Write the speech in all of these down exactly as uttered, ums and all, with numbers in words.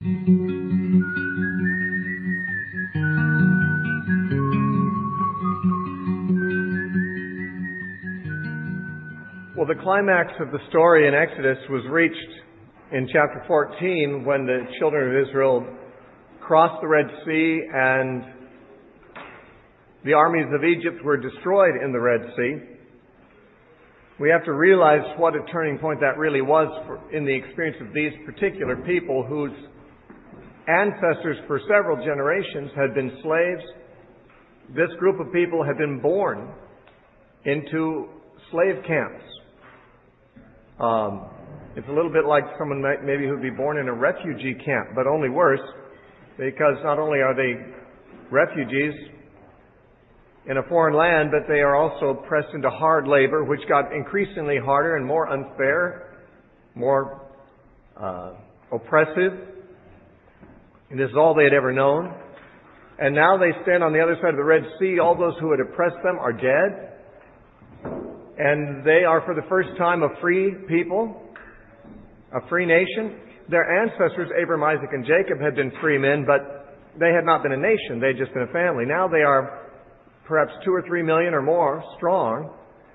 Well, the climax of the story in Exodus was reached in chapter fourteen when the children of Israel crossed the Red Sea and the armies of Egypt were destroyed in the Red Sea. We have to realize what a turning point that really was for, in the experience of these particular people whose ancestors for several generations had been slaves. This group of people had been born into slave camps. Um, it's a little bit like someone might, maybe who'd be born in a refugee camp, but only worse, because not only are they refugees in a foreign land, but they are also pressed into hard labor, which got increasingly harder and more unfair, more uh, oppressive. And this is all they had ever known. And now they stand on the other side of the Red Sea. All those who had oppressed them are dead. And they are for the first time a free people, a free nation. Their ancestors, Abraham, Isaac, and Jacob, had been free men, but they had not been a nation. They had just been a family. Now they are perhaps two or three million or more strong,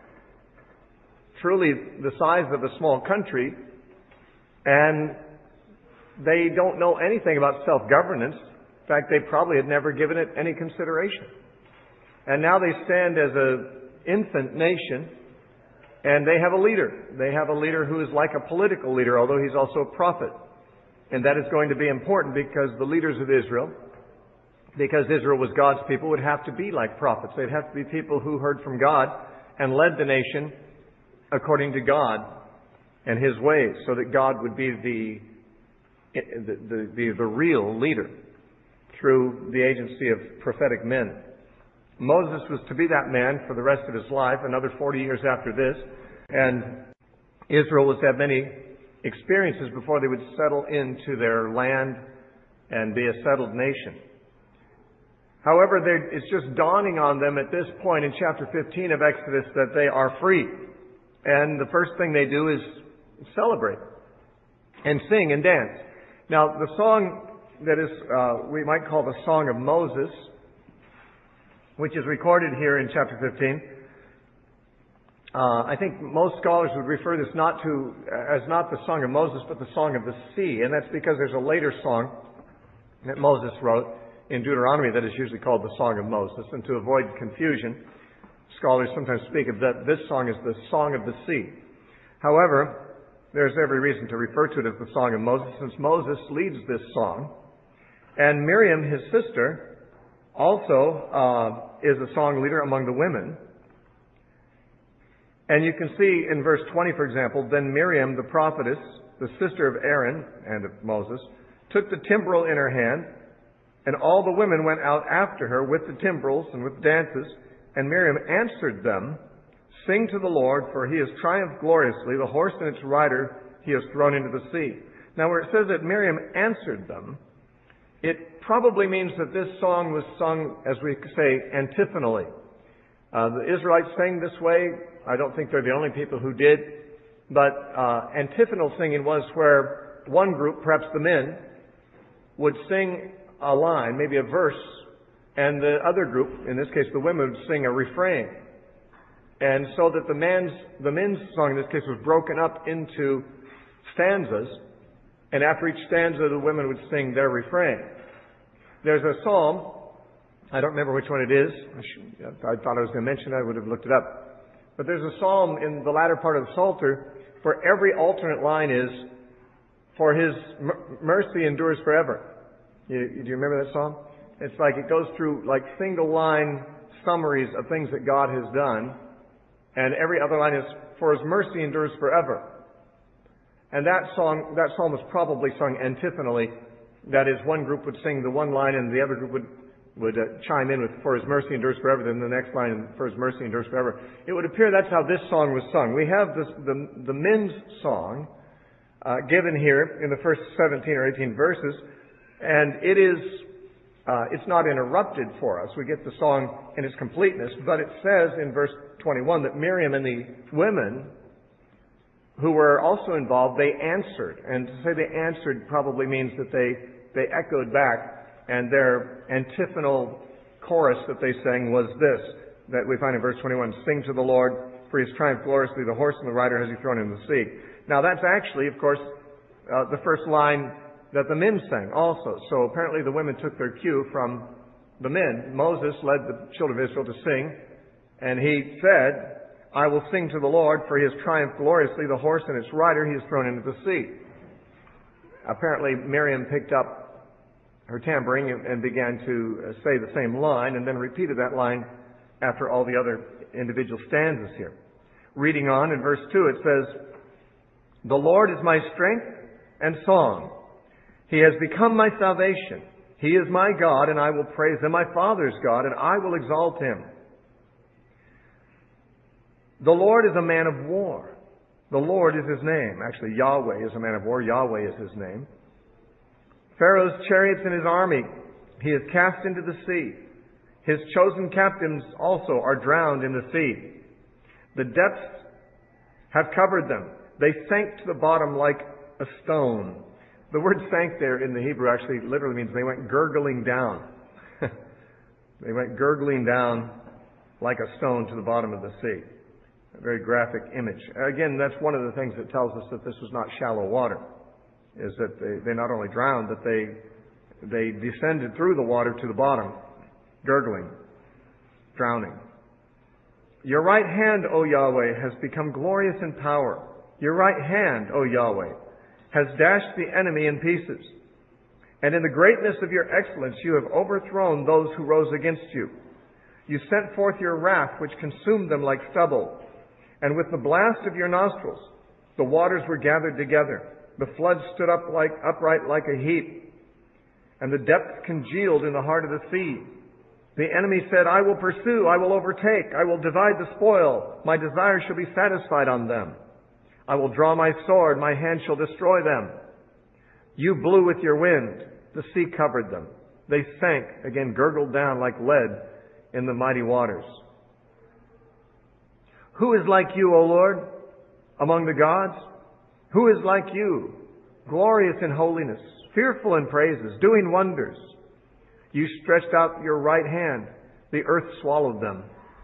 truly the size of a small country, and they don't know anything about self-governance. In fact, they probably had never given it any consideration. And now they stand as an infant nation, and they have a leader. They have a leader who is like a political leader, although he's also a prophet. And that is going to be important because the leaders of Israel, because Israel was God's people, would have to be like prophets. They'd have to be people who heard from God and led the nation according to God and His ways, so that God would be the the, the, the, the real leader through the agency of prophetic men. Moses was to be that man for the rest of his life, another forty years after this, and Israel was to have many experiences before they would settle into their land and be a settled nation. However, it's just dawning on them at this point in chapter fifteen of Exodus that they are free. And the first thing they do is celebrate and sing and dance. Now, the song that is, uh, we might call the Song of Moses, which is recorded here in chapter fifteen. Uh, I think most scholars would refer this not to as not the Song of Moses, but the Song of the Sea. And that's because there's a later song that Moses wrote in Deuteronomy that is usually called the Song of Moses. And to avoid confusion, scholars sometimes speak of that this song as the Song of the Sea. However, there's every reason to refer to it as the Song of Moses, since Moses leads this song. And Miriam, his sister, also uh, is a song leader among the women. And you can see in verse twenty, for example, then Miriam, the prophetess, the sister of Aaron and of Moses, took the timbrel in her hand, and all the women went out after her with the timbrels and with dances. And Miriam answered them, sing to the Lord, for He has triumphed gloriously. The horse and its rider He has thrown into the sea. Now, where it says that Miriam answered them, it probably means that this song was sung, as we say, antiphonally. Uh, the Israelites sang this way. I don't think they're the only people who did. But uh, antiphonal singing was where one group, perhaps the men, would sing a line, maybe a verse, and the other group, in this case the women, would sing a refrain. And so that the man's, the men's song in this case was broken up into stanzas, and after each stanza the women would sing their refrain. There's a psalm, I don't remember which one it is. I, should, I thought I was going to mention it, I would have looked it up. But there's a psalm in the latter part of the Psalter where every alternate line is, for His mercy endures forever. You, do you remember that psalm? It's like it goes through like single line summaries of things that God has done. And every other line is, for His mercy endures forever. And that song, that psalm was probably sung antiphonally. That is, one group would sing the one line and the other group would, would uh, chime in with, for His mercy endures forever, then the next line, for His mercy endures forever. It would appear that's how this song was sung. We have this, the, the men's song uh, given here in the first seventeen or eighteen verses, and it is, uh, it's not interrupted for us. We get the song in its completeness, but it says in verse twenty-one that Miriam and the women who were also involved, they answered. And to say they answered probably means that they, they echoed back, and their antiphonal chorus that they sang was this, that we find in verse twenty-one, "Sing to the Lord, for he has triumphed gloriously, the horse and the rider has he thrown into the sea." Now that's actually, of course, uh, the first line that the men sang also. So apparently the women took their cue from the men. Moses led the children of Israel to sing, and he said, "I will sing to the Lord, for he has triumphed gloriously, the horse and its rider he has thrown into the sea." Apparently Miriam picked up her tambourine and began to say the same line, and then repeated that line after all the other individual stanzas here. Reading on in verse two, it says, "The Lord is my strength and song. He has become my salvation. He is my God, and I will praise him, my Father's God, and I will exalt him. The Lord is a man of war. The Lord is his name." Actually, Yahweh is a man of war. Yahweh is his name. "Pharaoh's chariots and his army he has cast into the sea. His chosen captains also are drowned in the sea. The depths have covered them. They sank to the bottom like a stone." The word "sank" there in the Hebrew actually literally means they went gurgling down. They went gurgling down like a stone to the bottom of the sea. A very graphic image. Again, that's one of the things that tells us that this was not shallow water, is that they, they not only drowned, but they, they descended through the water to the bottom, gurgling, drowning. "Your right hand, O Yahweh, has become glorious in power. Your right hand, O Yahweh, has dashed the enemy in pieces. And in the greatness of your excellence you have overthrown those who rose against you. You sent forth your wrath, which consumed them like stubble. And with the blast of your nostrils the waters were gathered together. The floods stood up like upright like a heap. And the depths congealed in the heart of the sea. The enemy said, I will pursue, I will overtake, I will divide the spoil. My desire shall be satisfied on them. I will draw my sword, my hand shall destroy them. You blew with your wind, the sea covered them. They sank, again gurgled down like lead in the mighty waters. Who is like you, O Lord, among the gods? Who is like you, glorious in holiness, fearful in praises, doing wonders? You stretched out your right hand, the earth swallowed them.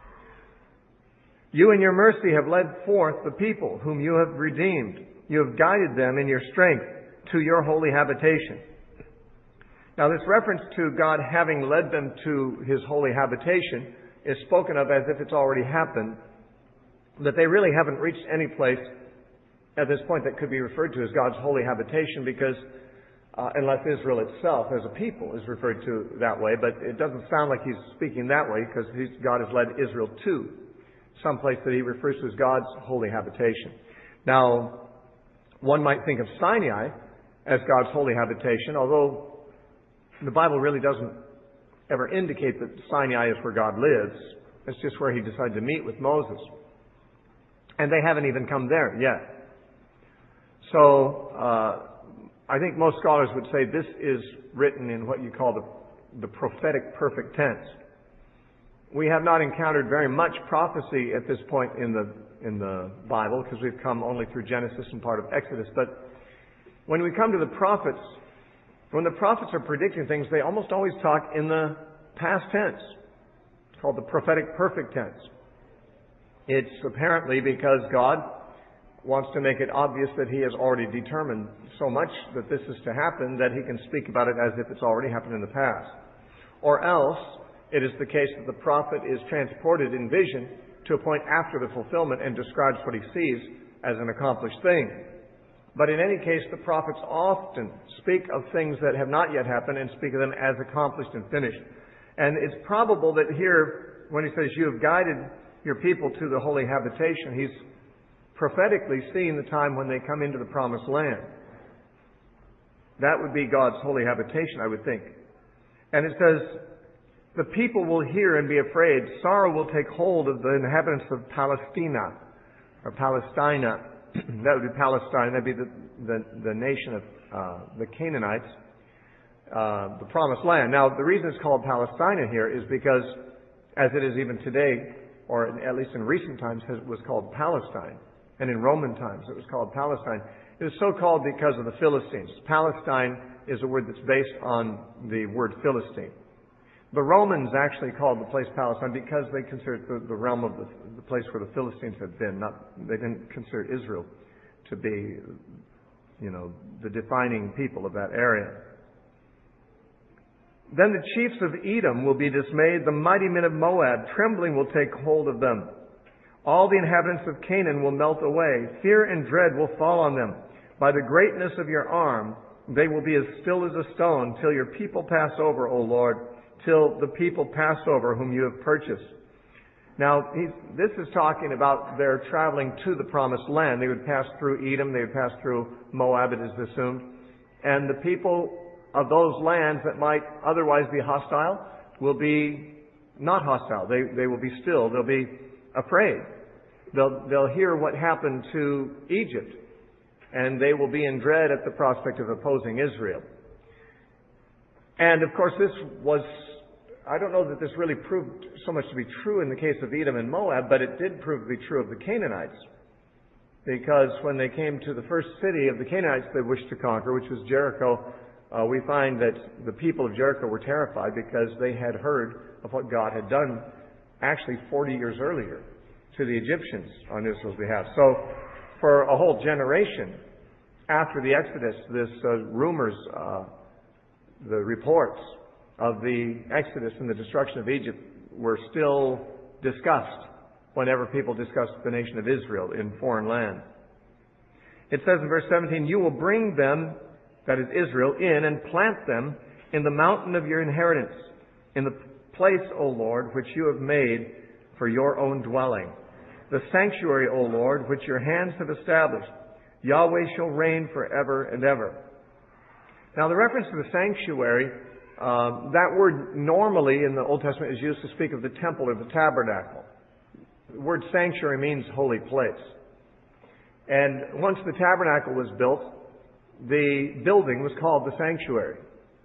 You in your mercy have led forth the people whom you have redeemed. You have guided them in your strength to your holy habitation. Now this reference to God having led them to His holy habitation is spoken of as if it's already happened, that they really haven't reached any place at this point that could be referred to as God's holy habitation, because uh, unless Israel itself as a people is referred to that way, but it doesn't sound like He's speaking that way, because he's, God has led Israel to some place that He refers to as God's holy habitation. Now, one might think of Sinai as God's holy habitation, although the Bible really doesn't ever indicate that Sinai is where God lives. It's just where He decided to meet with Moses. And they haven't even come there yet. So, uh, I think most scholars would say this is written in what you call the, the prophetic perfect tense. We have not encountered very much prophecy at this point in the in the Bible, because we've come only through Genesis and part of Exodus. But when we come to the prophets, when the prophets are predicting things, they almost always talk in the past tense. It's called the prophetic perfect tense. It's apparently because God wants to make it obvious that He has already determined so much that this is to happen that He can speak about it as if it's already happened in the past. Or else, it is the case that the prophet is transported in vision to a point after the fulfillment and describes what he sees as an accomplished thing. But in any case, the prophets often speak of things that have not yet happened and speak of them as accomplished and finished. And it's probable that here, when he says, you have guided your people to the holy habitation, he's prophetically seeing the time when they come into the promised land. That would be God's holy habitation, I would think. And it says, the people will hear and be afraid. Sorrow will take hold of the inhabitants of Palestina, or Palestina. That would be Palestine. That would be the, the, the nation of uh, the Canaanites, uh, the promised land. Now, the reason it's called Palestina here is because, as it is even today, or at least in recent times, it was called Palestine. And in Roman times, it was called Palestine. It was so called because of the Philistines. Palestine is a word that's based on the word Philistine. The Romans actually called the place Palestine because they considered the, the realm of the, the place where the Philistines had been. Not, they didn't consider Israel to be, you know, the defining people of that area. Then the chiefs of Edom will be dismayed. The mighty men of Moab, trembling, will take hold of them. All the inhabitants of Canaan will melt away. Fear and dread will fall on them. By the greatness of your arm, they will be as still as a stone till your people pass over, O Lord, till the people pass over whom you have purchased. Now, he's, this is talking about their traveling to the promised land. They would pass through Edom. They would pass through Moab, it is assumed. And the people of those lands that might otherwise be hostile will be not hostile. They, they will be still. They'll be afraid. They'll, they'll hear what happened to Egypt, and they will be in dread at the prospect of opposing Israel. And of course, this was, I don't know that this really proved so much to be true in the case of Edom and Moab, but it did prove to be true of the Canaanites. Because when they came to the first city of the Canaanites they wished to conquer, which was Jericho, uh, we find that the people of Jericho were terrified because they had heard of what God had done actually forty years earlier to the Egyptians on Israel's behalf. So for a whole generation after the Exodus, this uh, rumors, uh, the reports of the Exodus and the destruction of Egypt were still discussed whenever people discussed the nation of Israel in foreign land. It says in verse seventeen, you will bring them, that is Israel, in and plant them in the mountain of your inheritance, in the place, O Lord, which you have made for your own dwelling. The sanctuary, O Lord, which your hands have established. Yahweh shall reign forever and ever. Now, the reference to the sanctuary, uh, that word normally in the Old Testament is used to speak of the temple or the tabernacle. The word sanctuary means holy place. And once the tabernacle was built, the building was called the sanctuary.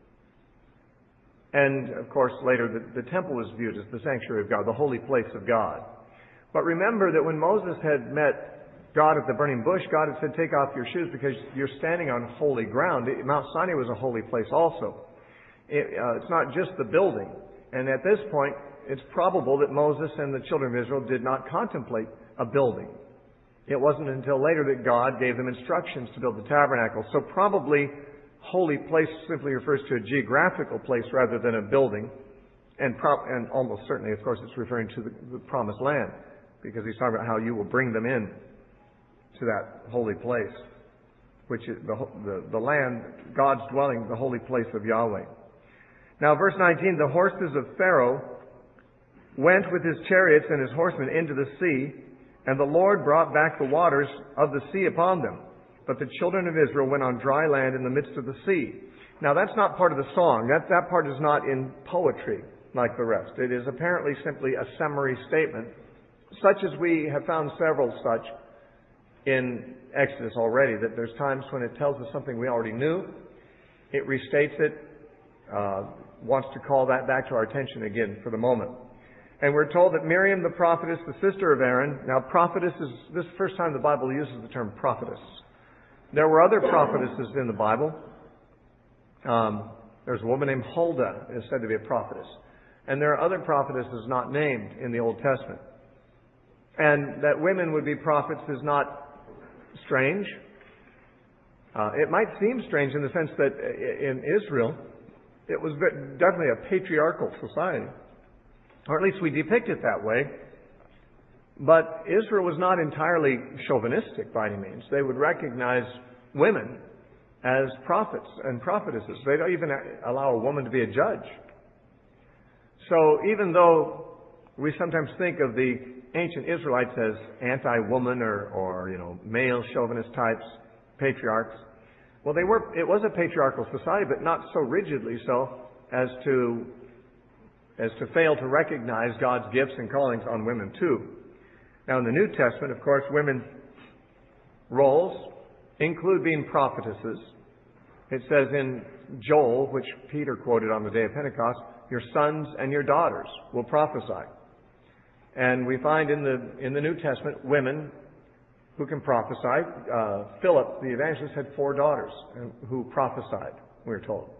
And, of course, later the, the temple was viewed as the sanctuary of God, the holy place of God. But remember that when Moses had met God at the burning bush, God had said, take off your shoes because you're standing on holy ground. Mount Sinai was a holy place also. It, uh, it's not just the building. And at this point, it's probable that Moses and the children of Israel did not contemplate a building. It wasn't until later that God gave them instructions to build the tabernacle. So probably holy place simply refers to a geographical place rather than a building. And, pro- and almost certainly, of course, it's referring to the, the promised land, because he's talking about how you will bring them in to that holy place, which is the, the, the land, God's dwelling, the holy place of Yahweh. Now, verse nineteen, the horses of Pharaoh went with his chariots and his horsemen into the sea, and the Lord brought back the waters of the sea upon them. But the children of Israel went on dry land in the midst of the sea. Now, that's not part of the song. That, that part is not in poetry like the rest. It is apparently simply a summary statement, such as we have found several such in Exodus already, that there's times when it tells us something we already knew, it restates it, uh, wants to call that back to our attention again for the moment. And we're told that Miriam the prophetess, the sister of Aaron, now prophetess is, this is the first time the Bible uses the term prophetess. There were other prophetesses in the Bible. Um, there's a woman named Huldah is said to be a prophetess. And there are other prophetesses not named in the Old Testament. And that women would be prophets is not strange. Uh, it might seem strange in the sense that in Israel, it was definitely a patriarchal society. Or at least we depict it that way. But Israel was not entirely chauvinistic by any means. They would recognize women as prophets and prophetesses. They don't even allow a woman to be a judge. So even though we sometimes think of the ancient Israelites as anti-woman or, or, you know, male chauvinist types, patriarchs, well, they were, it was a patriarchal society, but not so rigidly so as to, as to fail to recognize God's gifts and callings on women too. Now, in the New Testament, of course, women's roles include being prophetesses. It says in Joel, which Peter quoted on the day of Pentecost, your sons and your daughters will prophesy. And we find in the in the New Testament women who can prophesy. Uh, Philip, the evangelist, had four daughters who prophesied, we're told.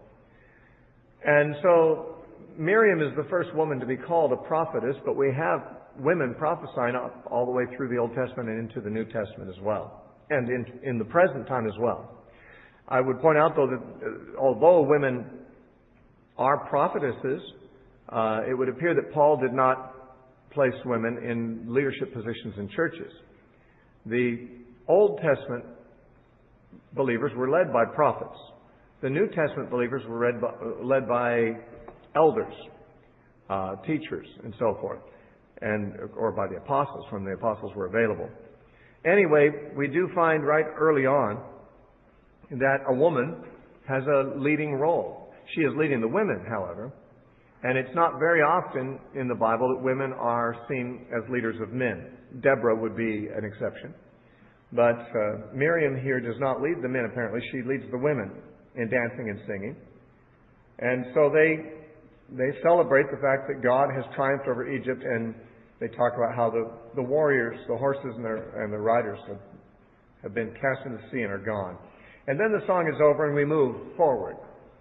And so Miriam is the first woman to be called a prophetess, but we have women prophesying up all the way through the Old Testament and into the New Testament as well, and in, in the present time as well. I would point out, though, that uh, although women are prophetesses, uh, it would appear that Paul did not place women in leadership positions in churches. The Old Testament believers were led by prophets. The New Testament believers were led by, led by elders, uh, teachers, and so forth, and or by the apostles when the apostles were available. Anyway, we do find right early on that a woman has a leading role. She is leading the women, however, and it's not very often in the Bible that women are seen as leaders of men. Deborah would be an exception. But uh, Miriam here does not lead the men, apparently. She leads the women in dancing and singing. And so they they celebrate the fact that God has triumphed over Egypt, and they talk about how the, the warriors, the horses and the, and the riders have, have been cast into the sea and are gone. And then the song is over and we move forward.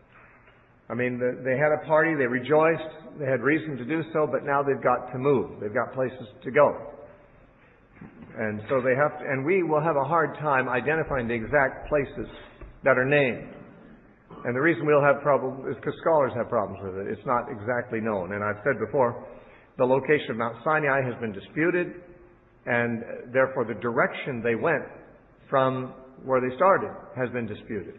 I mean, the, they had a party, they rejoiced, they had reason to do so, but now they've got to move. They've got places to go. And so they have to, and we will have a hard time identifying the exact places that are named. And the reason we'll have problems is because scholars have problems with it. It's not exactly known. And I've said before, the location of Mount Sinai has been disputed, and therefore the direction they went from where they started has been disputed.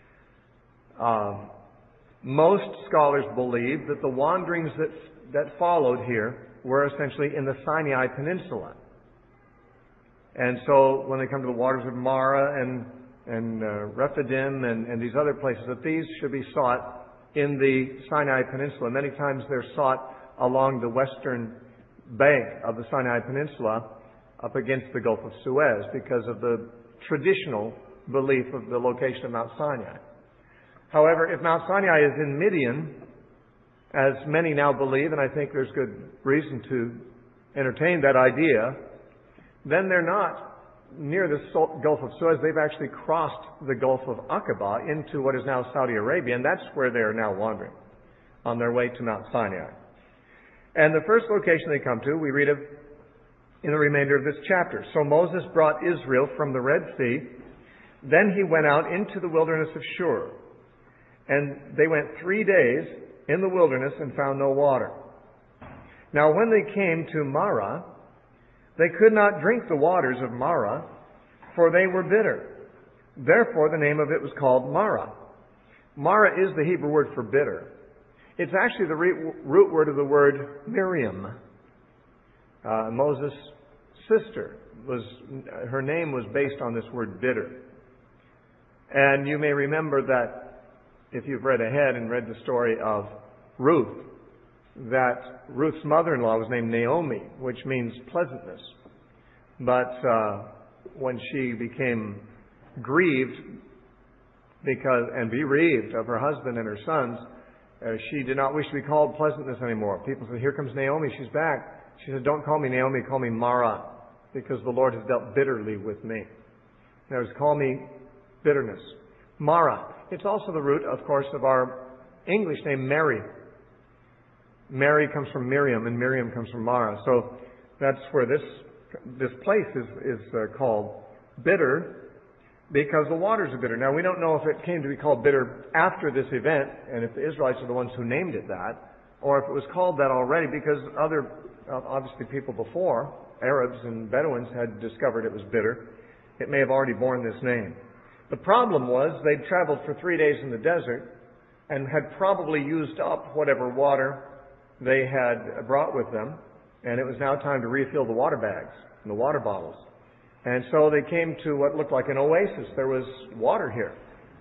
Uh, most scholars believe that the wanderings that, that followed here were essentially in the Sinai Peninsula. And so when they come to the waters of Marah and and uh, Rephidim and, and these other places, that these should be sought in the Sinai Peninsula. Many times they're sought along the western bank of the Sinai Peninsula up against the Gulf of Suez because of the traditional belief of the location of Mount Sinai. However, if Mount Sinai is in Midian, as many now believe, and I think there's good reason to entertain that idea, then they're not near the Gulf of Suez. They've actually crossed the Gulf of Aqaba into what is now Saudi Arabia, and that's where they are now wandering, on their way to Mount Sinai. And the first location they come to, we read of in the remainder of this chapter. So Moses brought Israel from the Red Sea. Then he went out into the wilderness of Shur. And they went three days in the wilderness and found no water. Now when they came to Marah, they could not drink the waters of Marah, for they were bitter. Therefore the name of it was called Marah. Marah is the Hebrew word for bitter. It's actually the root word of the word Miriam. Uh, Moses' sister was, her name was based on this word bitter. And you may remember that if you've read ahead and read the story of Ruth, that Ruth's mother-in-law was named Naomi, which means pleasantness. But uh, when she became grieved because and bereaved of her husband and her sons, uh, she did not wish to be called pleasantness anymore. People said, "Here comes Naomi, she's back." She said, "Don't call me Naomi, call me Mara, because the Lord has dealt bitterly with me." In other words, call me bitterness. Mara. It's also the root, of course, of our English name Mary. Mary comes from Miriam, and Miriam comes from Mara. So that's where this this place is, is uh, called bitter, because the waters are bitter. Now, we don't know if it came to be called bitter after this event, and if the Israelites are the ones who named it that, or if it was called that already because other, uh, obviously people before, Arabs and Bedouins, had discovered it was bitter. It may have already borne this name. The problem was they'd traveled for three days in the desert and had probably used up whatever water they had brought with them, and it was now time to refill the water bags and the water bottles. And so they came to what looked like an oasis. There was water here.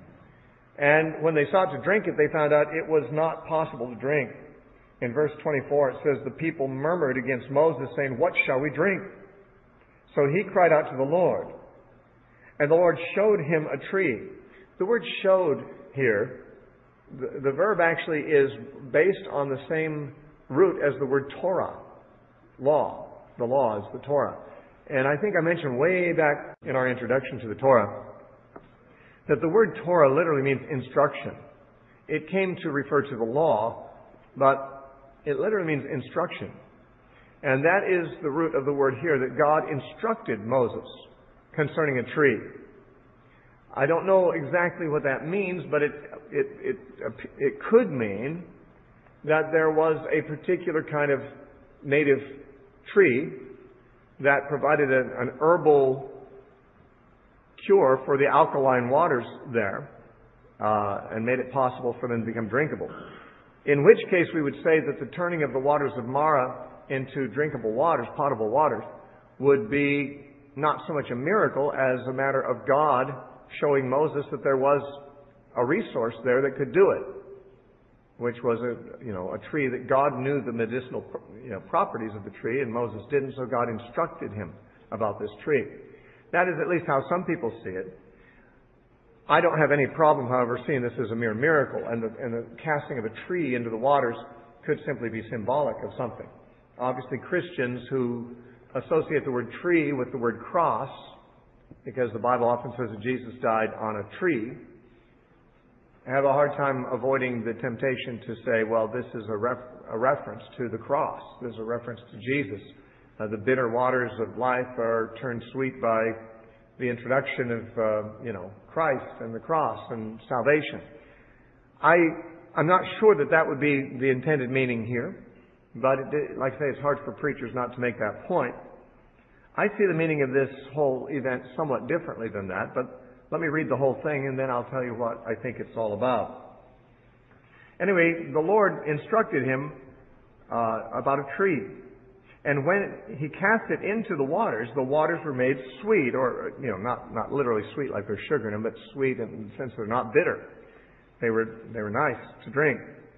And when they sought to drink it, they found out it was not possible to drink. In verse twenty-four, it says, "The people murmured against Moses, saying, 'What shall we drink?' So he cried out to the Lord. And the Lord showed him a tree." The word "showed" here, the, the verb actually is based on the same root as the word Torah, law. The law is the Torah. And I think I mentioned way back in our introduction to the Torah that the word Torah literally means instruction. It came to refer to the law, but it literally means instruction. And that is the root of the word here, that God instructed Moses concerning a tree. I don't know exactly what that means, but it, it, it, it could mean that there was a particular kind of native tree that provided an, an herbal cure for the alkaline waters there, uh, and made it possible for them to become drinkable. In which case we would say that the turning of the waters of Marah into drinkable waters, potable waters, would be not so much a miracle as a matter of God showing Moses that there was a resource there that could do it, which was a, you know, a tree that God knew the medicinal, you know, properties of the tree, and Moses didn't, so God instructed him about this tree. That is at least how some people see it. I don't have any problem, however, seeing this as a mere miracle, and the, and the casting of a tree into the waters could simply be symbolic of something. Obviously, Christians who associate the word tree with the word cross, because the Bible often says that Jesus died on a tree, have a hard time avoiding the temptation to say, well, this is a, ref- a reference to the cross. This is a reference to Jesus. Uh, the bitter waters of life are turned sweet by the introduction of, uh, you know, Christ and the cross and salvation. I, I'm not sure that that would be the intended meaning here, but it, like I say, it's hard for preachers not to make that point. I see the meaning of this whole event somewhat differently than that, but let me read the whole thing and then I'll tell you what I think it's all about. Anyway, the Lord instructed him uh, about a tree. And when he cast it into the waters, the waters were made sweet, or, you know, not, not literally sweet like there's sugar in them, but sweet in the sense they're not bitter. They were, they were nice to drink.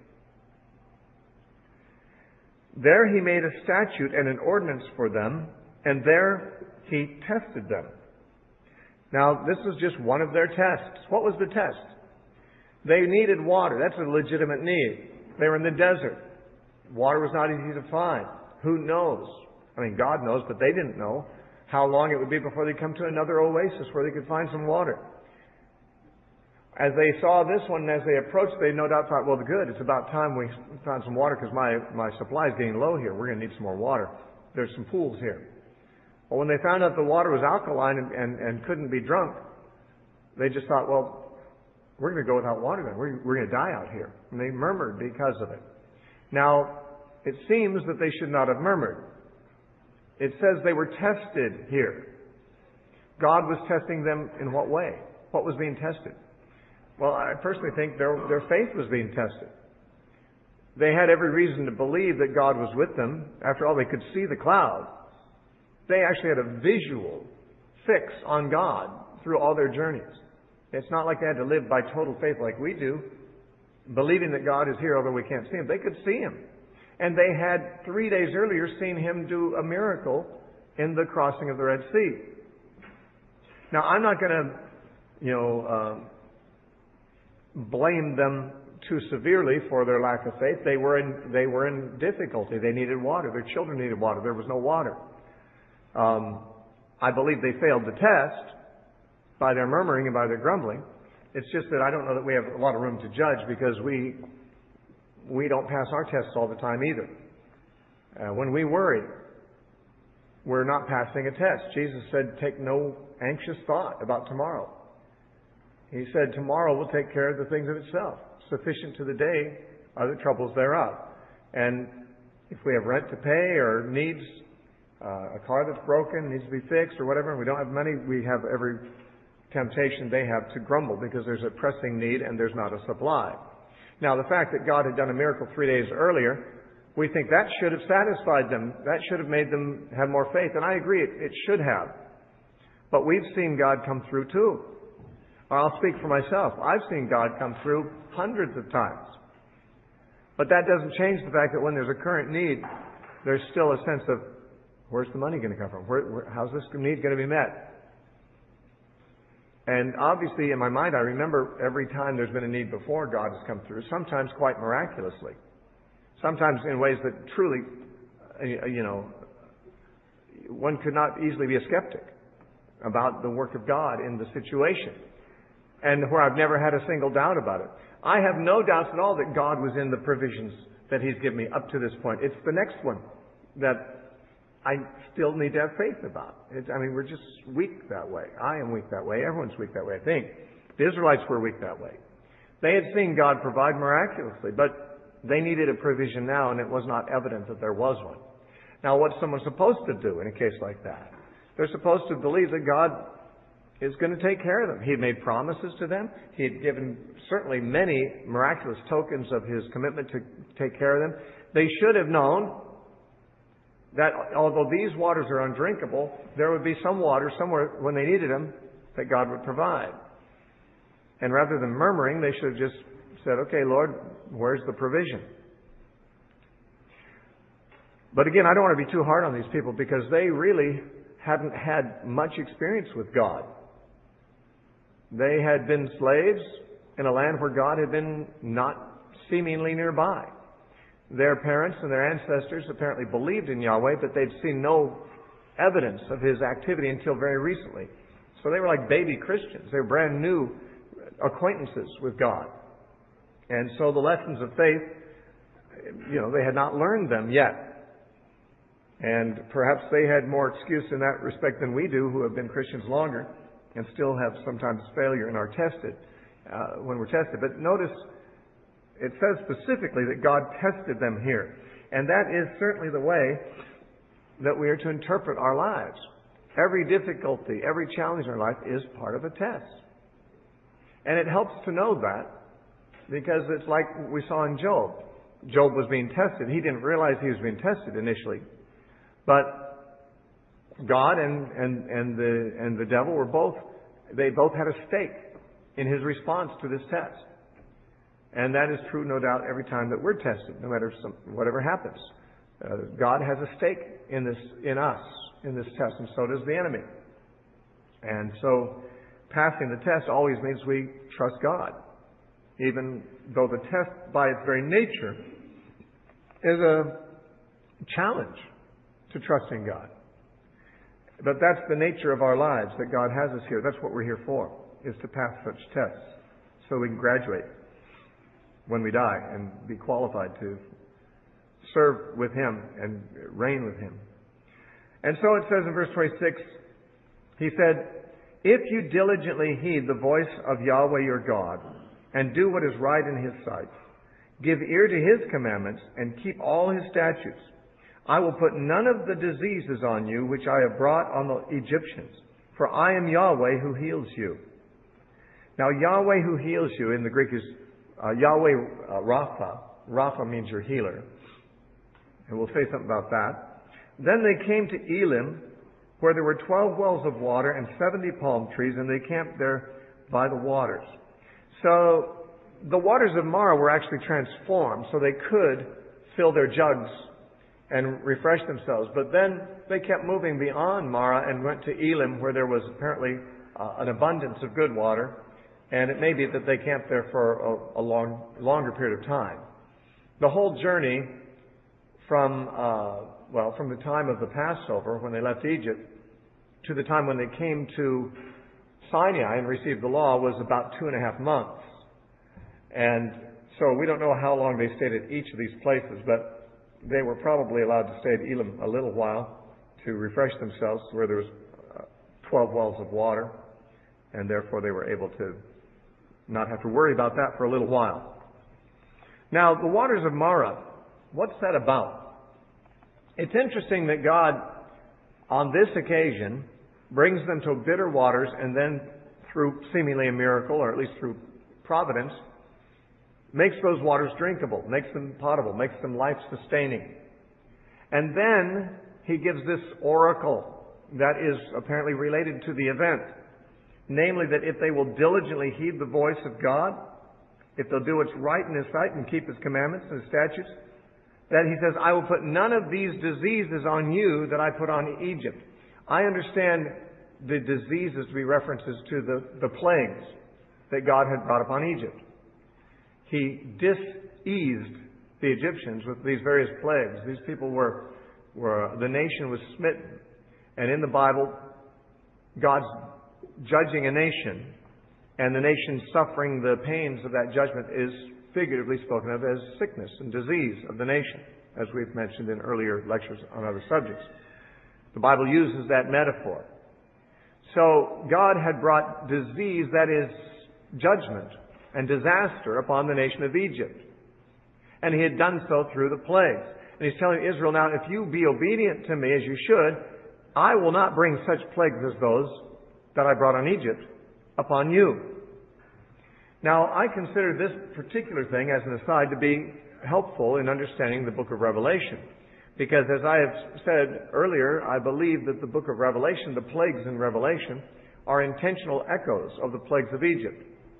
There he made a statute and an ordinance for them, and there he tested them. Now, this was just one of their tests. What was the test? They needed water. That's a legitimate need. They were in the desert. Water was not easy to find. Who knows? I mean, God knows, but they didn't know how long it would be before they come to another oasis where they could find some water. As they saw this one, as they approached, they no doubt thought, well, good, it's about time we found some water because my, my supply is getting low here. We're going to need some more water. There's some pools here. Well, when they found out the water was alkaline and, and, and couldn't be drunk, they just thought, well, we're going to go without water then. We're, we're going to die out here. And they murmured because of it. Now, it seems that they should not have murmured. It says they were tested here. God was testing them in what way? What was being tested? Well, I personally think their, their faith was being tested. They had every reason to believe that God was with them. After all, they could see the cloud. They actually had a visual fix on God through all their journeys. It's not like they had to live by total faith like we do, believing that God is here although we can't see Him. They could see Him. And they had three days earlier seen Him do a miracle in the crossing of the Red Sea. Now, I'm not going to, you know, uh, blame them too severely for their lack of faith. They were in, they were in difficulty. They needed water. Their children needed water. There was no water. Um, I believe they failed the test by their murmuring and by their grumbling. It's just that I don't know that we have a lot of room to judge because we we don't pass our tests all the time either. Uh, when we worry, we're not passing a test. Jesus said, take no anxious thought about tomorrow. He said, tomorrow will take care of the things of itself. Sufficient to the day are the troubles thereof. And if we have rent to pay or needs, uh, a car that's broken, needs to be fixed or whatever, and we don't have money, we have every temptation they have to grumble because there's a pressing need and there's not a supply. Now, the fact that God had done a miracle three days earlier, we think that should have satisfied them. That should have made them have more faith. And I agree, it, it should have. But we've seen God come through too. Or I'll speak for myself. I've seen God come through hundreds of times. But that doesn't change the fact that when there's a current need, there's still a sense of, where's the money going to come from? Where, where, how's this need going to be met? And obviously, in my mind, I remember every time there's been a need before, God has come through, sometimes quite miraculously. Sometimes in ways that truly, you know, one could not easily be a skeptic about the work of God in the situation, and where I've never had a single doubt about it. I have no doubts at all that God was in the provisions that He's given me up to this point. It's the next one that I still need to have faith about. It's, I mean, we're just weak that way. I am weak that way. Everyone's weak that way, I think. The Israelites were weak that way. They had seen God provide miraculously, but they needed a provision now, and it was not evident that there was one. Now, what's someone supposed to do in a case like that? They're supposed to believe that God is going to take care of them. He had made promises to them. He had given certainly many miraculous tokens of His commitment to take care of them. They should have known that although these waters are undrinkable, there would be some water somewhere when they needed them that God would provide. And rather than murmuring, they should have just said, okay, Lord, where's the provision? But again, I don't want to be too hard on these people because they really hadn't had much experience with God. They had been slaves in a land where God had been not seemingly nearby. Their parents and their ancestors apparently believed in Yahweh, but they'd seen no evidence of His activity until very recently. So they were like baby Christians. They were brand new acquaintances with God. And so the lessons of faith, you know, they had not learned them yet. And perhaps they had more excuse in that respect than we do, who have been Christians longer and still have sometimes failure and are tested uh, when we're tested. But notice it says specifically that God tested them here. And that is certainly the way that we are to interpret our lives. Every difficulty, every challenge in our life is part of a test. And it helps to know that because it's like we saw in Job. Job was being tested. He didn't realize he was being tested initially. But God and, and, and, the, and the devil were both, they both had a stake in his response to this test. And that is true, no doubt, every time that we're tested, no matter some, whatever happens. Uh, God has a stake in this, in us, in this test, and so does the enemy. And so, passing the test always means we trust God, even though the test, by its very nature, is a challenge to trusting God. But that's the nature of our lives, that God has us here. That's what we're here for, is to pass such tests so we can graduate when we die and be qualified to serve with Him and reign with Him. And so it says in verse twenty-six, He said, if you diligently heed the voice of Yahweh your God and do what is right in His sight, give ear to His commandments and keep all His statutes, I will put none of the diseases on you which I have brought on the Egyptians, for I am Yahweh who heals you. Now Yahweh who heals you in the Greek is uh, Yahweh uh, Rapha. Rapha means your healer. And we'll say something about that. Then they came to Elim, where there were twelve wells of water and seventy palm trees, and they camped there by the waters. So the waters of Marah were actually transformed so they could fill their jugs and refresh themselves. But then they kept moving beyond Marah and went to Elim, where there was apparently uh, an abundance of good water. And it may be that they camped there for a, a long, longer period of time. The whole journey from, uh, well, from the time of the Passover, when they left Egypt, to the time when they came to Sinai and received the law was about two and a half months. And so we don't know how long they stayed at each of these places, but they were probably allowed to stay at Elim a little while to refresh themselves, where there was uh, twelve wells of water, and therefore they were able to not have to worry about that for a little while. Now, the waters of Marah, what's that about? It's interesting that God, on this occasion, brings them to bitter waters, and then through seemingly a miracle, or at least through providence, makes those waters drinkable, makes them potable, makes them life-sustaining. And then He gives this oracle that is apparently related to the event. Namely, that if they will diligently heed the voice of God, if they'll do what's right in His sight and keep His commandments and His statutes, that He says, I will put none of these diseases on you that I put on Egypt. I understand the diseases to be references to the, the plagues that God had brought upon Egypt. He diseased the Egyptians with these various plagues. These people were, were the nation was smitten And in the Bible, God's judging a nation, and the nation suffering the pains of that judgment is figuratively spoken of as sickness and disease of the nation, as we've mentioned in earlier lectures on other subjects. The Bible uses that metaphor. So God had brought disease, that is judgment and disaster, upon the nation of Egypt. And He had done so through the plagues. And He's telling Israel, now, if you be obedient to me as you should, I will not bring such plagues as those that I brought on Egypt upon you. Now, I consider this particular thing, as an aside, to be helpful in understanding the book of Revelation. Because as I have said earlier, I believe that the book of Revelation, the plagues in Revelation, are intentional echoes of the plagues of Egypt.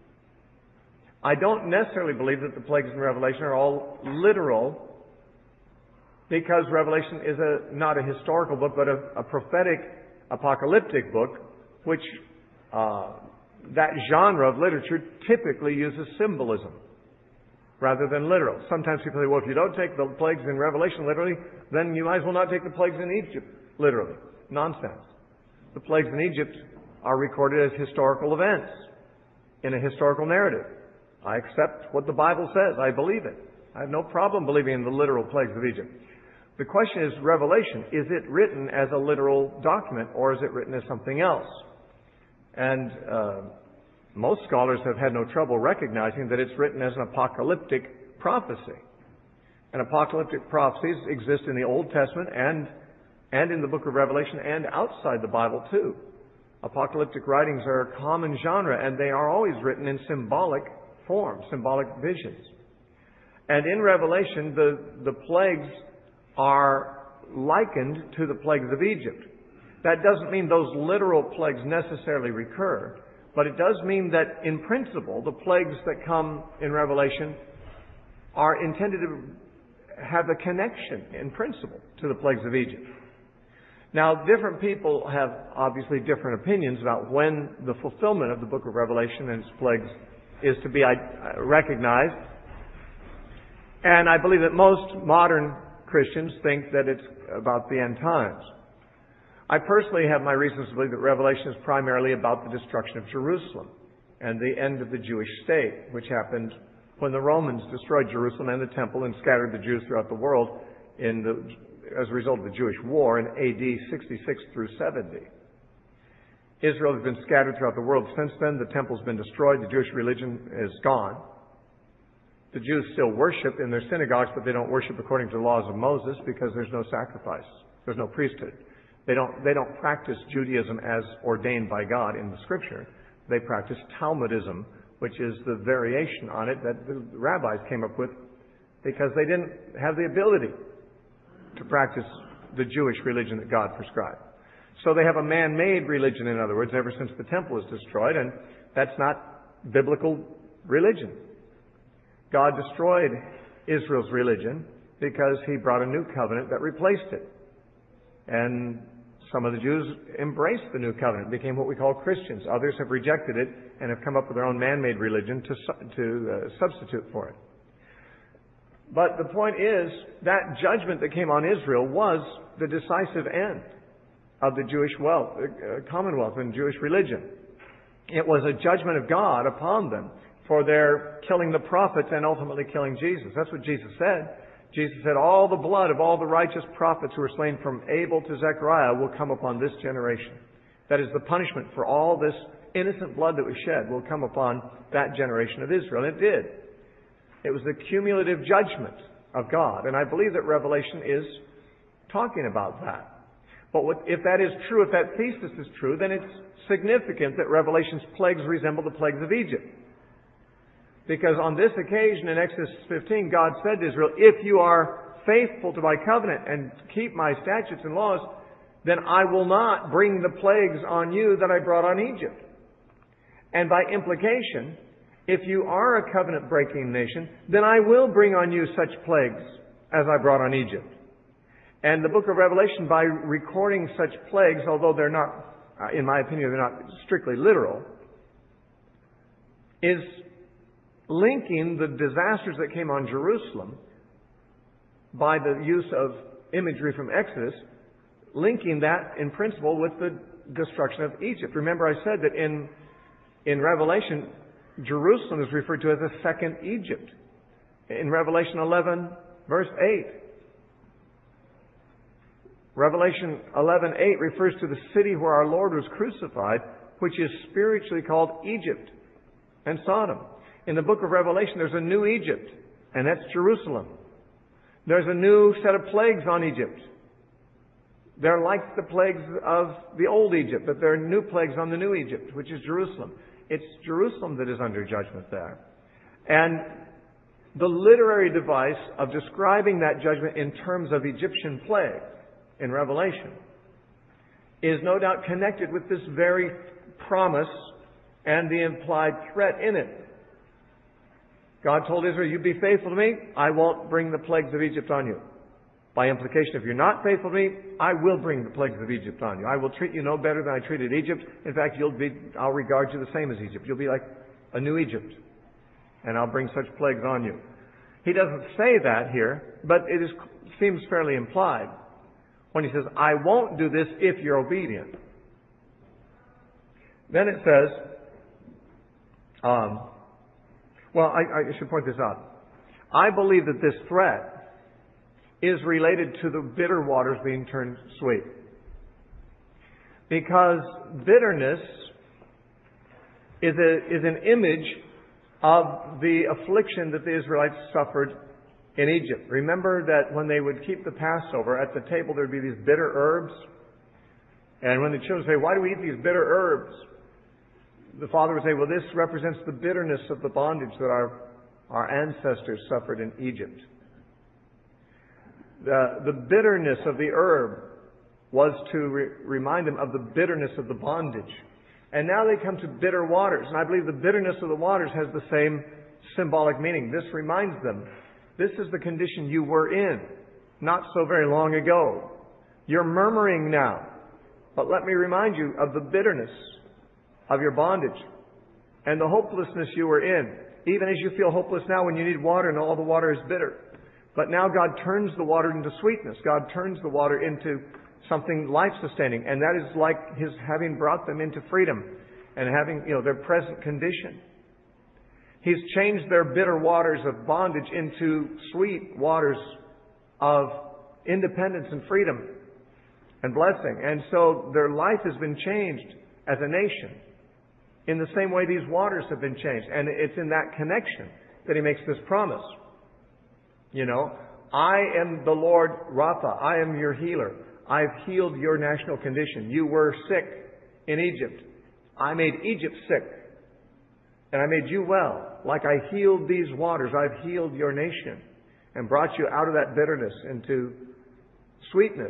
I don't necessarily believe that the plagues in Revelation are all literal, because Revelation is a, not a historical book, but a, a prophetic, apocalyptic book, which uh, that genre of literature typically uses symbolism rather than literal. Sometimes people say, well, if you don't take the plagues in Revelation literally, then you might as well not take the plagues in Egypt literally. Nonsense. The plagues in Egypt are recorded as historical events in a historical narrative. I accept what the Bible says. I believe it. I have no problem believing in the literal plagues of Egypt. The question is, Revelation, is it written as a literal document, or is it written as something else? And uh, most scholars have had no trouble recognizing that it's written as an apocalyptic prophecy. And apocalyptic prophecies exist in the Old Testament and, and in the book of Revelation and outside the Bible too. Apocalyptic writings are a common genre, and they are always written in symbolic form, symbolic visions. And in Revelation, the, the plagues are likened to the plagues of Egypt. That doesn't mean those literal plagues necessarily recur, but it does mean that in principle, the plagues that come in Revelation are intended to have a connection in principle to the plagues of Egypt. Now, different people have obviously different opinions about when the fulfillment of the book of Revelation and its plagues is to be recognized. And I believe that most modern Christians think that it's about the end times. I personally have my reasons to believe that Revelation is primarily about the destruction of Jerusalem and the end of the Jewish state, which happened when the Romans destroyed Jerusalem and the temple and scattered the Jews throughout the world in the, as a result of the Jewish war in A D sixty-six through seventy. Israel has been scattered throughout the world since then. The temple's been destroyed. The Jewish religion is gone. The Jews still worship in their synagogues, but they don't worship according to the laws of Moses because there's no sacrifice. There's no priesthood. They don't, they don't practice Judaism as ordained by God in the Scripture. They practice Talmudism, which is the variation on it that the rabbis came up with because they didn't have the ability to practice the Jewish religion that God prescribed. So they have a man-made religion, in other words, ever since the temple was destroyed, and that's not biblical religion. God destroyed Israel's religion because He brought a new covenant that replaced it. And some of the Jews embraced the new covenant, became what we call Christians. Others have rejected it and have come up with their own man-made religion to, to uh, substitute for it. But the point is, that judgment that came on Israel was the decisive end of the Jewish wealth, uh, commonwealth and Jewish religion. It was a judgment of God upon them for their killing the prophets and ultimately killing Jesus. That's what Jesus said. Jesus said, all the blood of all the righteous prophets who were slain from Abel to Zechariah will come upon this generation. That is, the punishment for all this innocent blood that was shed will come upon that generation of Israel. And it did. It was the cumulative judgment of God. And I believe that Revelation is talking about that. But what, if that is true, if that thesis is true, then it's significant that Revelation's plagues resemble the plagues of Egypt. Because on this occasion in Exodus fifteen, God said to Israel, if you are faithful to my covenant and keep my statutes and laws, then I will not bring the plagues on you that I brought on Egypt. And by implication, if you are a covenant-breaking nation, then I will bring on you such plagues as I brought on Egypt. And the book of Revelation, by recording such plagues, although they're not, in my opinion, they're not strictly literal, is linking the disasters that came on Jerusalem by the use of imagery from Exodus, linking that in principle with the destruction of Egypt. Remember, I said that in, in Revelation, Jerusalem is referred to as a second Egypt. In Revelation eleven, verse eight. Revelation eleven eight refers to the city where our Lord was crucified, which is spiritually called Egypt and Sodom. In the book of Revelation, there's a new Egypt, and that's Jerusalem. There's a new set of plagues on Egypt. They're like the plagues of the old Egypt, but there are new plagues on the new Egypt, which is Jerusalem. It's Jerusalem that is under judgment there. And the literary device of describing that judgment in terms of Egyptian plague in Revelation is no doubt connected with this very promise and the implied threat in it. God told Israel, you be faithful to me, I won't bring the plagues of Egypt on you. By implication, if you're not faithful to me, I will bring the plagues of Egypt on you. I will treat you no better than I treated Egypt. In fact, you'll be, I'll regard you the same as Egypt. You'll be like a new Egypt. And I'll bring such plagues on you. He doesn't say that here, but it is, seems fairly implied when he says, I won't do this if you're obedient. Then it says, um, well, I, I should point this out. I believe that this threat is related to the bitter waters being turned sweet. Because bitterness is, a, is an image of the affliction that the Israelites suffered in Egypt. Remember that when they would keep the Passover, at the table there would be these bitter herbs. And when the children say, why do we eat these bitter herbs? The father would say, well, this represents the bitterness of the bondage that our, our ancestors suffered in Egypt. The, the bitterness of the herb was to re- remind them of the bitterness of the bondage. And now they come to bitter waters. And I believe the bitterness of the waters has the same symbolic meaning. This reminds them, this is the condition you were in not so very long ago. You're murmuring now. But let me remind you of the bitterness of your bondage and the hopelessness you were in. Even as you feel hopeless now when you need water and all the water is bitter. But now God turns the water into sweetness. God turns the water into something life-sustaining. And that is like His having brought them into freedom and having, you know, their present condition. He's changed their bitter waters of bondage into sweet waters of independence and freedom and blessing. And so their life has been changed as a nation in the same way these waters have been changed. And it's in that connection that He makes this promise. You know, I am the Lord Rapha. I am your healer. I've healed your national condition. You were sick in Egypt. I made Egypt sick. And I made you well. Like I healed these waters, I've healed your nation and brought you out of that bitterness into sweetness.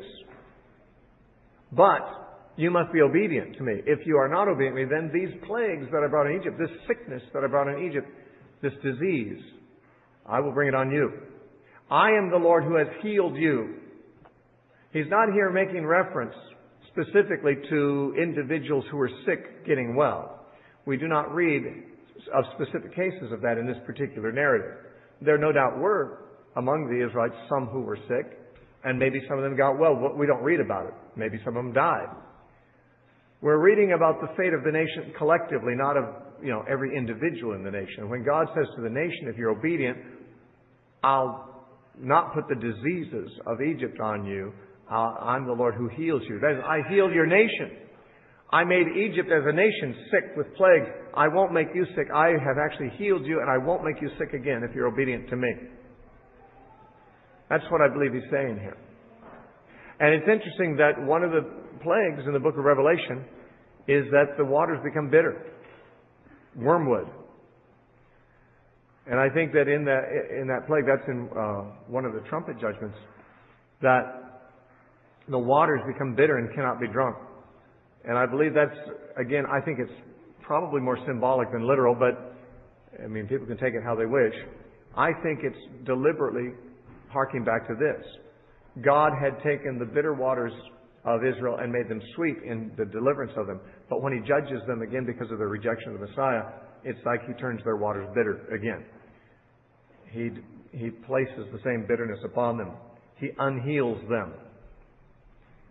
But you must be obedient to me. If you are not obedient to me, then these plagues that I brought in Egypt, this sickness that I brought in Egypt, this disease, I will bring it on you. I am the Lord who has healed you. He's not here making reference specifically to individuals who are sick getting well. We do not read of specific cases of that in this particular narrative. There no doubt were among the Israelites some who were sick, and maybe some of them got well. We don't read about it. Maybe some of them died. We're reading about the fate of the nation collectively, not of, you know, every individual in the nation. When God says to the nation, if you're obedient, I'll not put the diseases of Egypt on you. Uh, I'm the Lord who heals you. That is, I healed your nation. I made Egypt as a nation sick with plagues. I won't make you sick. I have actually healed you, and I won't make you sick again if you're obedient to me. That's what I believe He's saying here. And it's interesting that one of the plagues in the book of Revelation is that the waters become bitter. Wormwood. And I think that in that, in that plague, that's in uh, one of the trumpet judgments, that the waters become bitter and cannot be drunk. And I believe that's, again, I think it's probably more symbolic than literal, but, I mean, people can take it how they wish. I think it's deliberately harking back to this. God had taken the bitter waters of Israel and made them sweet in the deliverance of them. But when He judges them again because of their rejection of the Messiah, it's like He turns their waters bitter again. He, he places the same bitterness upon them. He unheals them.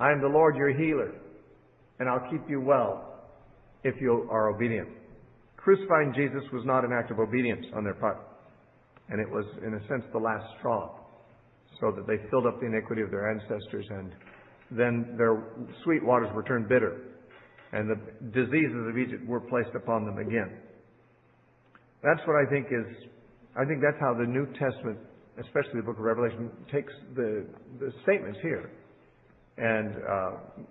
I am the Lord your healer, and I'll keep you well if you are obedient. Crucifying Jesus was not an act of obedience on their part, and it was, in a sense, the last straw, so that they filled up the iniquity of their ancestors, and then their sweet waters were turned bitter, and the diseases of Egypt were placed upon them again. That's what I think is, I think that's how the New Testament, especially the book of Revelation, takes the, the statements here and uh,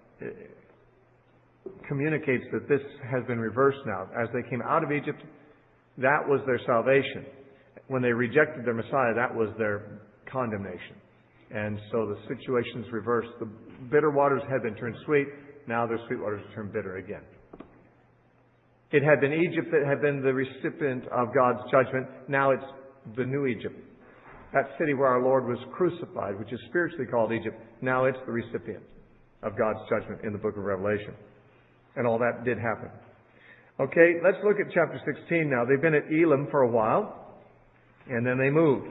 communicates that this has been reversed now. As they came out of Egypt, that was their salvation. When they rejected their Messiah, that was their condemnation. And so the situation's reversed. The bitter waters had been turned sweet. Now their sweet waters are turned bitter again. It had been Egypt that had been the recipient of God's judgment. Now it's the new Egypt. That city where our Lord was crucified, which is spiritually called Egypt, now it's the recipient of God's judgment in the book of Revelation. And all that did happen. Okay, let's look at chapter sixteen now. They've been at Elim for a while, and then they moved.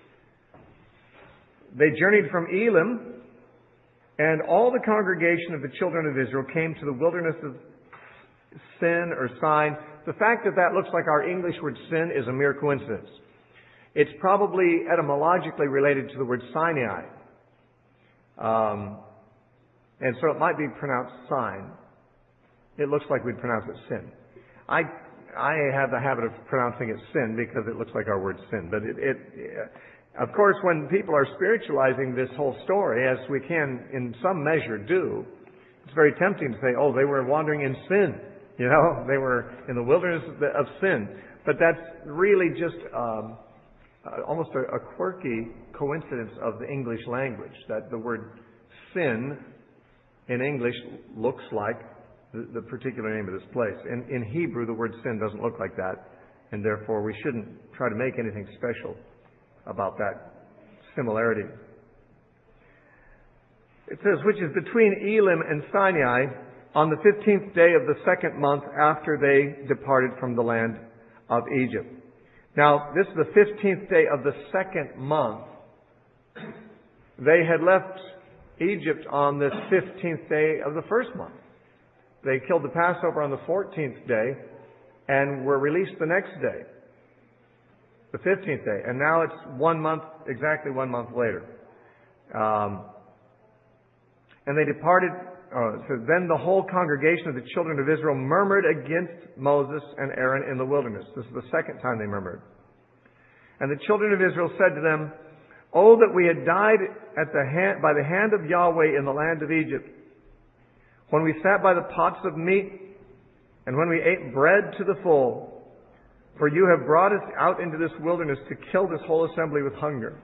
They journeyed from Elim, and all the congregation of the children of Israel came to the wilderness of Sin or Sin. The fact that that looks like our English word sin is a mere coincidence. It's probably etymologically related to the word Sinai. Um, and so it might be pronounced sign. It looks like we'd pronounce it sin. I I have the habit of pronouncing it sin because it looks like our word sin. But it, it of course, when people are spiritualizing this whole story, as we can in some measure do, it's very tempting to say, oh, they were wandering in sin. You know, they were in the wilderness of sin. But that's really just um, almost a, a quirky coincidence of the English language, that the word sin in English looks like the, the particular name of this place. In, in Hebrew, the word sin doesn't look like that, and therefore we shouldn't try to make anything special about that similarity. It says, which is between Elim and Sinai, on the fifteenth day of the second month after they departed from the land of Egypt. Now, this is the fifteenth day of the second month. They had left Egypt on the fifteenth day of the first month. They killed the Passover on the fourteenth day and were released the next day, the fifteenth day. And now it's one month, exactly one month later. Um, and they departed. Uh, so then the whole congregation of the children of Israel murmured against Moses and Aaron in the wilderness. This is the second time they murmured. And the children of Israel said to them, "Oh, that we had died at the hand, by the hand of Yahweh in the land of Egypt, when we sat by the pots of meat, and when we ate bread to the full. For you have brought us out into this wilderness to kill this whole assembly with hunger."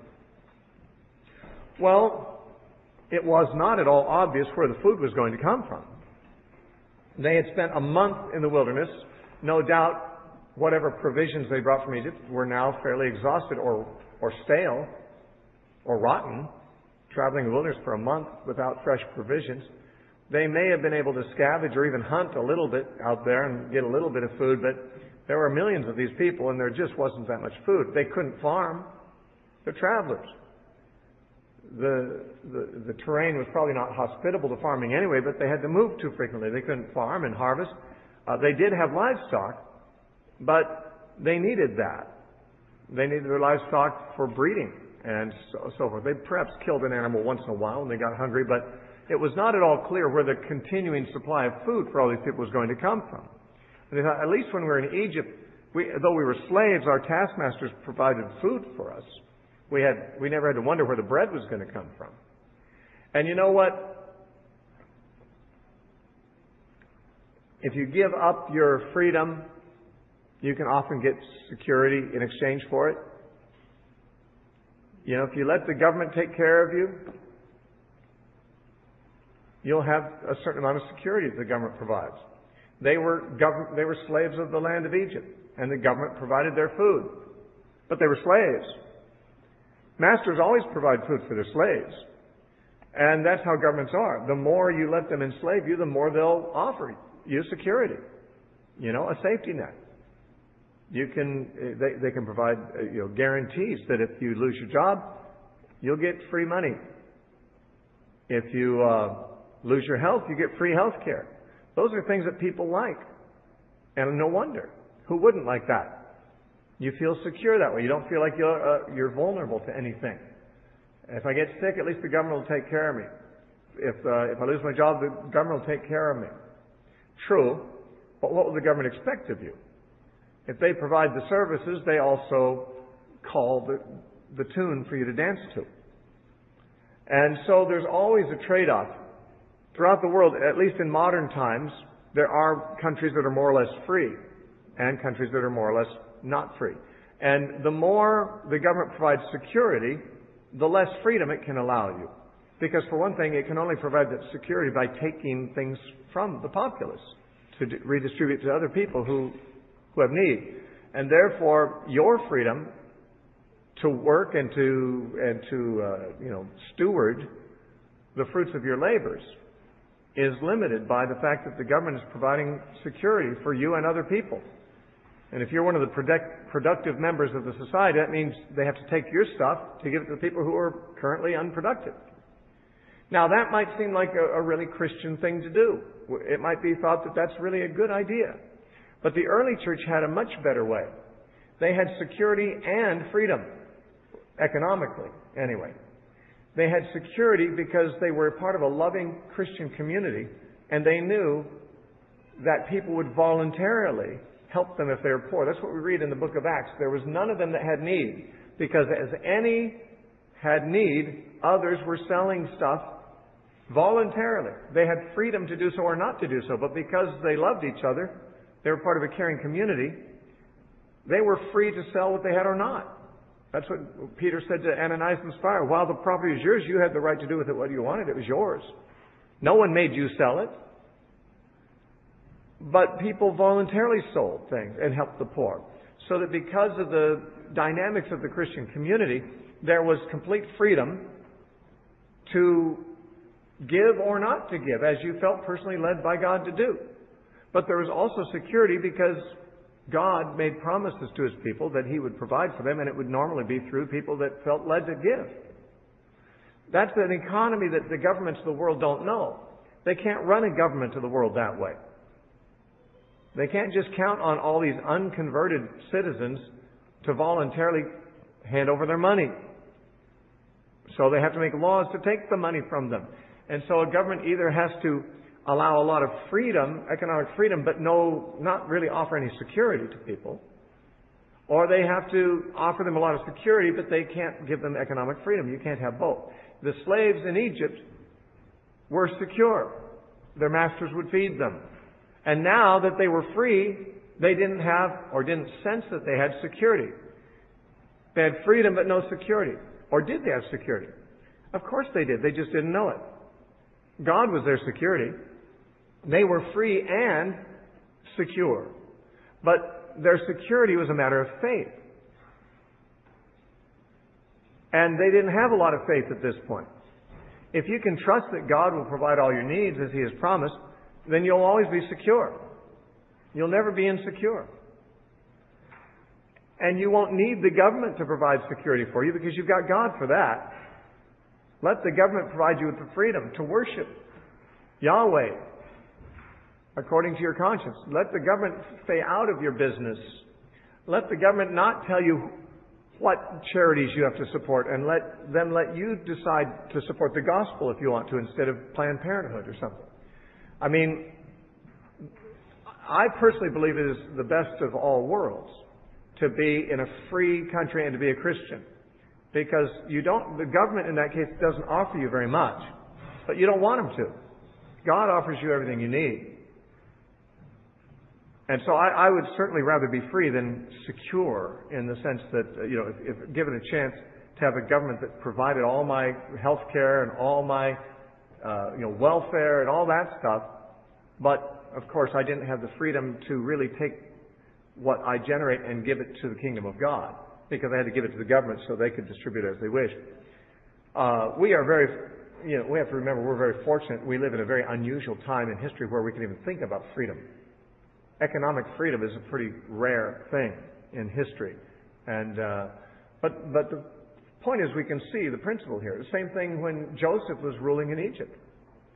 Well, it was not at all obvious where the food was going to come from. They had spent a month in the wilderness. No doubt whatever provisions they brought from Egypt were now fairly exhausted or, or stale or rotten, traveling the wilderness for a month without fresh provisions. They may have been able to scavenge or even hunt a little bit out there and get a little bit of food, but there were millions of these people and there just wasn't that much food. They couldn't farm. They're travelers. The, the, the terrain was probably not hospitable to farming anyway, but they had to move too frequently. They couldn't farm and harvest. Uh, they did have livestock, but they needed that. They needed their livestock for breeding and so, so forth. They perhaps killed an animal once in a while when they got hungry, but it was not at all clear where the continuing supply of food for all these people was going to come from. And they thought, at least when we were in Egypt, we, though we were slaves, our taskmasters provided food for us. We had, we never had to wonder where the bread was going to come from. And you know what? If you give up your freedom, you can often get security in exchange for it. You know, if you let the government take care of you, you'll have a certain amount of security that the government provides. They were gov- they were slaves of the land of Egypt, and the government provided their food. But they were slaves. Masters always provide food for their slaves. And that's how governments are. The more you let them enslave you, the more they'll offer you security. You know, a safety net. You can, they, they can provide, you know, guarantees that if you lose your job, you'll get free money. If you, uh, Lose your health, you get free health care. Those are things that people like. And no wonder. Who wouldn't like that? You feel secure that way. You don't feel like you're, uh, you're vulnerable to anything. If I get sick, at least the government will take care of me. If, uh, if I lose my job, the government will take care of me. True, but what will the government expect of you? If they provide the services, they also call the, the tune for you to dance to. And so there's always a trade-off. Throughout the world, at least in modern times, there are countries that are more or less free and countries that are more or less not free. And the more the government provides security, the less freedom it can allow you. Because for one thing, it can only provide that security by taking things from the populace to d- redistribute to other people who, who have need. And therefore, your freedom to work and to, and to uh, you know, steward the fruits of your labors is limited by the fact that the government is providing security for you and other people. And if you're one of the product, productive members of the society, that means they have to take your stuff to give it to the people who are currently unproductive. Now, that might seem like a, a really Christian thing to do. It might be thought that that's really a good idea. But the early church had a much better way. They had security and freedom, economically, anyway. They had security because they were part of a loving Christian community, and they knew that people would voluntarily help them if they were poor. That's what we read in the book of Acts. There was none of them that had need, because as any had need, others were selling stuff voluntarily. They had freedom to do so or not to do so, but because they loved each other, they were part of a caring community, they were free to sell what they had or not. That's what Peter said to Ananias and Sapphira. While the property was yours, you had the right to do with it what you wanted. It was yours. No one made you sell it. But people voluntarily sold things and helped the poor. So that because of the dynamics of the Christian community, there was complete freedom to give or not to give, as you felt personally led by God to do. But there was also security because God made promises to His people that He would provide for them, and it would normally be through people that felt led to give. That's an economy that the governments of the world don't know. They can't run a government of the world that way. They can't just count on all these unconverted citizens to voluntarily hand over their money. So they have to make laws to take the money from them. And so a government either has to allow a lot of freedom, economic freedom, but no, not really offer any security to people. Or they have to offer them a lot of security, but they can't give them economic freedom. You can't have both. The slaves in Egypt were secure. Their masters would feed them. And now that they were free, they didn't have, or didn't sense that they had security. They had freedom, but no security. Or did they have security? Of course they did. They just didn't know it. God was their security. They were free and secure. But their security was a matter of faith. And they didn't have a lot of faith at this point. If you can trust that God will provide all your needs as He has promised, then you'll always be secure. You'll never be insecure. And you won't need the government to provide security for you because you've got God for that. Let the government provide you with the freedom to worship Yahweh according to your conscience. Let the government stay out of your business. Let the government not tell you what charities you have to support, and let them let you decide to support the gospel if you want to instead of Planned Parenthood or something. I mean, I personally believe it is the best of all worlds to be in a free country and to be a Christian. Because you don't, the government in that case doesn't offer you very much, but you don't want them to. God offers you everything you need. And so I, I would certainly rather be free than secure in the sense that, you know, if, if given a chance to have a government that provided all my health care and all my, uh, you know, welfare and all that stuff, but of course I didn't have the freedom to really take what I generate and give it to the kingdom of God, because I had to give it to the government so they could distribute it as they wished. Uh, we are very, you know, we have to remember we're very fortunate. We live in a very unusual time in history where we can even think about freedom. Economic freedom is a pretty rare thing in history. And, uh, but, but the point is we can see the principle here. The same thing when Joseph was ruling in Egypt.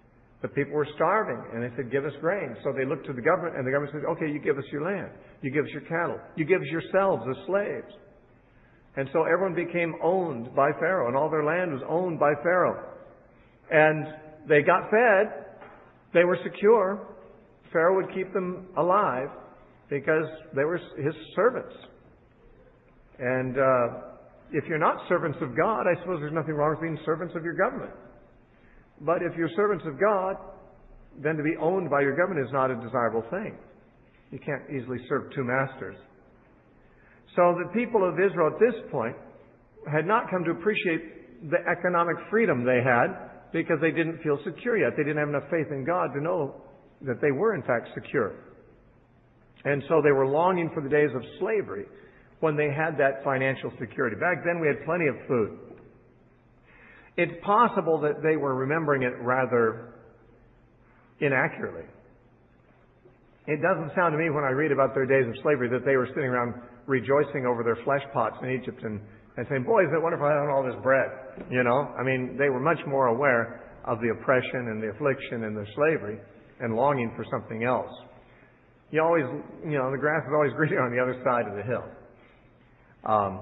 The people were starving, and they said, give us grain. So they looked to the government, and the government said, okay, you give us your land. You give us your cattle. You give us yourselves as slaves. And so everyone became owned by Pharaoh, and all their land was owned by Pharaoh. And they got fed. They were secure. Pharaoh would keep them alive because they were his servants. And uh, if you're not servants of God, I suppose there's nothing wrong with being servants of your government. But if you're servants of God, then to be owned by your government is not a desirable thing. You can't easily serve two masters. So the people of Israel at this point had not come to appreciate the economic freedom they had because they didn't feel secure yet. They didn't have enough faith in God to know that they were in fact secure. And so they were longing for the days of slavery when they had that financial security. Back then we had plenty of food. It's possible that they were remembering it rather inaccurately. It doesn't sound to me when I read about their days of slavery that they were sitting around rejoicing over their flesh pots in Egypt and, and saying, boy, isn't it wonderful having all this bread? You know, I mean, they were much more aware of the oppression and the affliction and the slavery and longing for something else. You always, you know, the grass is always greener on the other side of the hill. Um,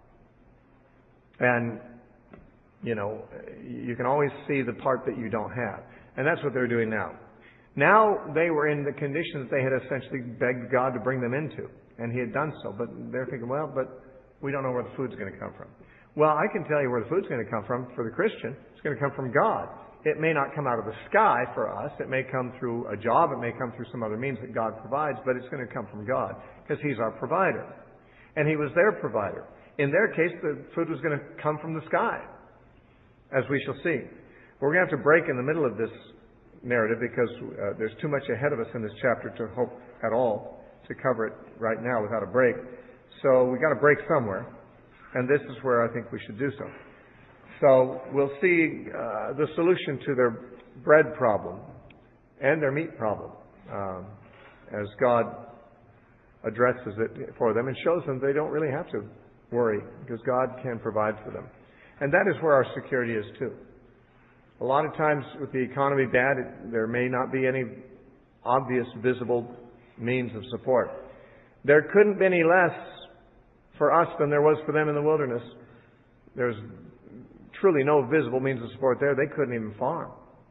and, you know, you can always see the part that you don't have. And that's what they're doing now. Now they were in the conditions they had essentially begged God to bring them into. And He had done so. But they're thinking, well, but we don't know where the food's going to come from. Well, I can tell you where the food's going to come from for the Christian. It's going to come from God. It may not come out of the sky for us. It may come through a job. It may come through some other means that God provides. But it's going to come from God because He's our provider. And He was their provider. In their case, the food was going to come from the sky, as we shall see. We're going to have to break in the middle of this narrative because uh, there's too much ahead of us in this chapter to hope at all to cover it right now without a break. So we've got to break somewhere, and this is where I think we should do so. So we'll see uh, the solution to their bread problem and their meat problem um, as God addresses it for them and shows them they don't really have to worry because God can provide for them. And that is where our security is too. A lot of times with the economy bad, it, there may not be any obvious, visible means of support. There couldn't be any less for us than there was for them in the wilderness. There's truly no visible means of support there. They couldn't even farm.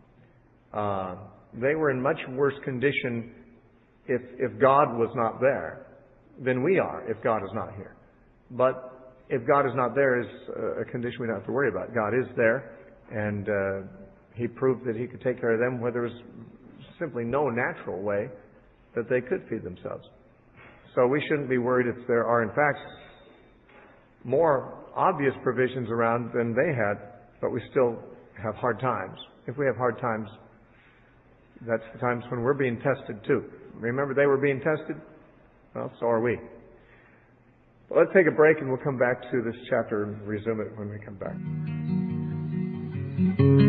Uh, they were in much worse condition if, if God was not there than we are if God is not here. But if God is not there is a condition we don't have to worry about. God is there, and uh, He proved that He could take care of them where there was simply no natural way that they could feed themselves. So we shouldn't be worried if there are, in fact, more obvious provisions around than they had, but we still have hard times. If we have hard times, that's the times when we're being tested too. Remember, they were being tested? Well, so are we. But let's take a break and we'll come back to this chapter and resume it when we come back.